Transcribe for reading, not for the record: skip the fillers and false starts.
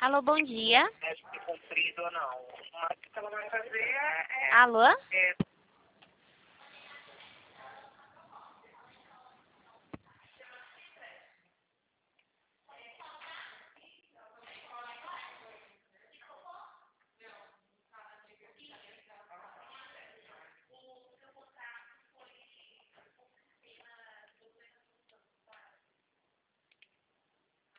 Alô, bom dia. Comprido ou não. Mas o que ela vai fazer é Alô?